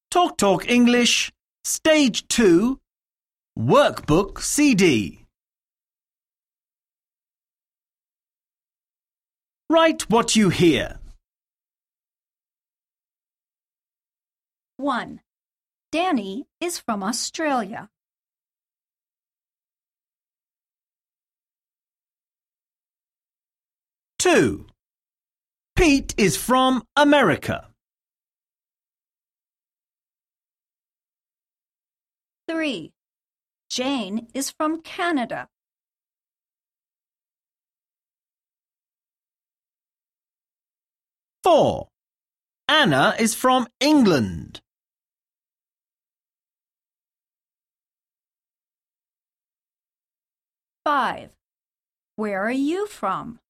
Talk Talk English, Stage 2, Workbook CD. Write what you hear. 1. Danny is from Australia. 2. Pete is from America. 3. Jane is from Canada. 4. Anna is from England. 5. Where are you from?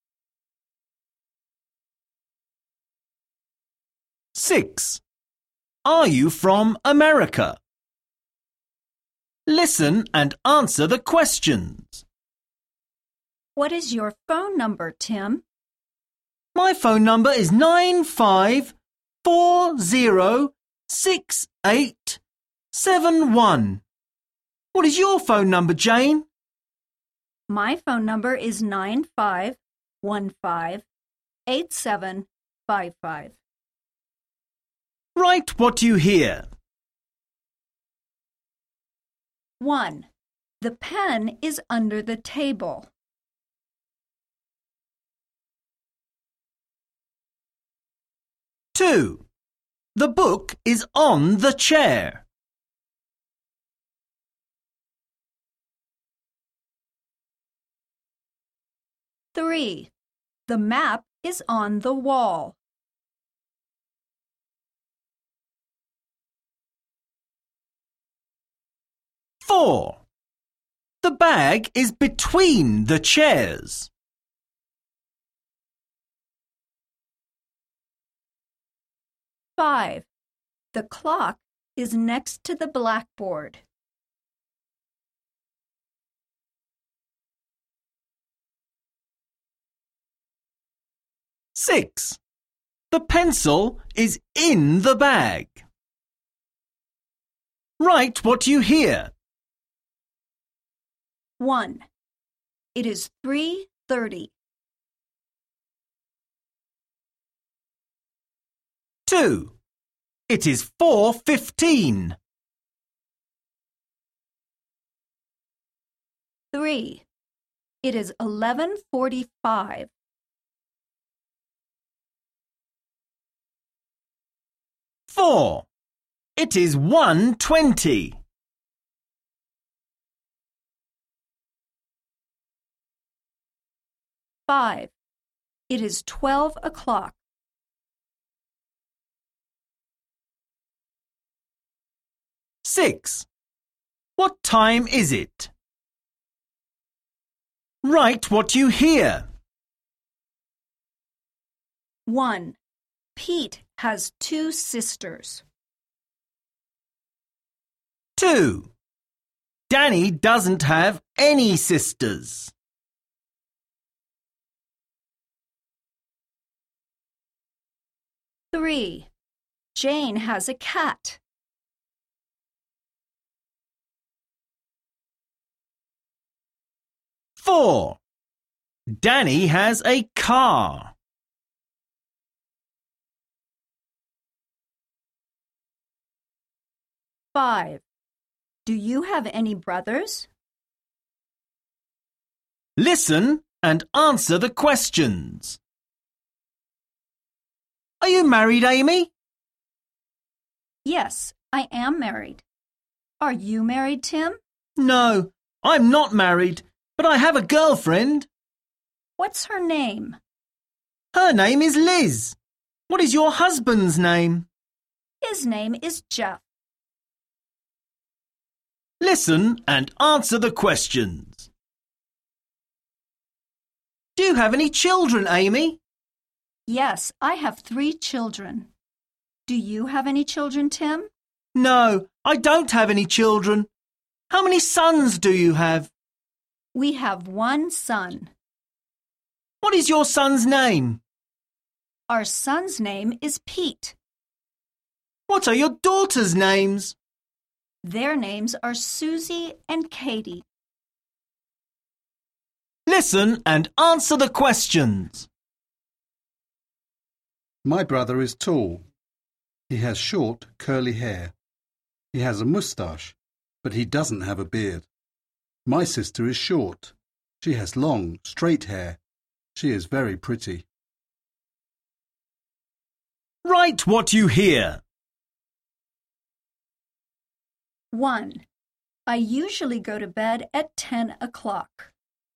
6. Are you from America? Listen and answer the questions. What is your phone number, Tim? My phone number is 95406871. What is your phone number, Jane? My phone number is 95158755. Write what you hear. 1. The pen is under the table. 2. The book is on the chair. 3. The map is on the wall. 4. The bag is between the chairs. 5. The clock is next to the blackboard. 6. The pencil is in the bag. Write what you hear. 1. It is 3:30. 2. It is 4:15. 3. It is 11:45. 4. It is 1:20. 5. It is 12 o'clock. 6. What time is it? Write what you hear. 1. Pete has 2 sisters. 2. Danny doesn't have any sisters. 3. Jane has a cat. 4. Danny has a car. 5. Do you have any brothers? Listen and answer the questions. Are you married, Amy? Yes, I am married. Are you married, Tim? No, I'm not married, but I have a girlfriend. What's her name? Her name is Liz. What is your husband's name? His name is Jeff. Listen and answer the questions. Do you have any children, Amy? Yes, I have 3 children. Do you have any children, Tim? No, I don't have any children. How many sons do you have? We have 1 son. What is your son's name? Our son's name is Pete. What are your daughters' names? Their names are Susie and Katie. Listen and answer the questions. My brother is tall. He has short, curly hair. He has a moustache, but he doesn't have a beard. My sister is short. She has long, straight hair. She is very pretty. Write what you hear. 1. I usually go to bed at 10 o'clock.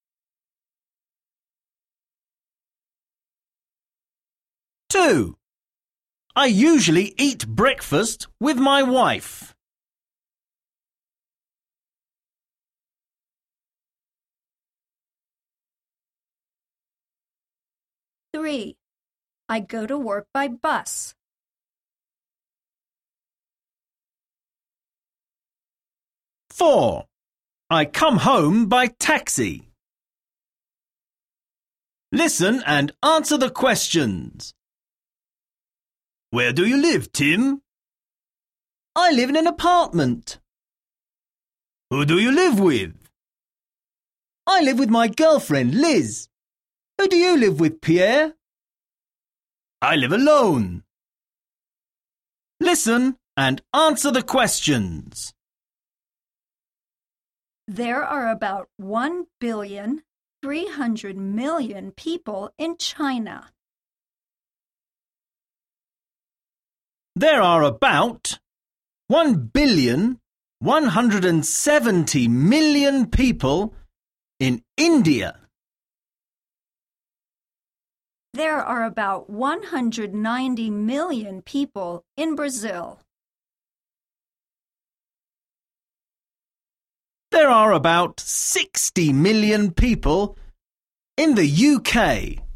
2. I usually eat breakfast with my wife. 3. I go to work by bus. 4. I come home by taxi. Listen and answer the questions. Where do you live, Tim? I live in an apartment. Who do you live with? I live with my girlfriend, Liz. Who do you live with, Pierre? I live alone. Listen and answer the questions. There are about 1,300,000,000 people in China. There are about 1,170,000,000 people in India. There are about 190 million people in Brazil. There are about 60 million people in the UK.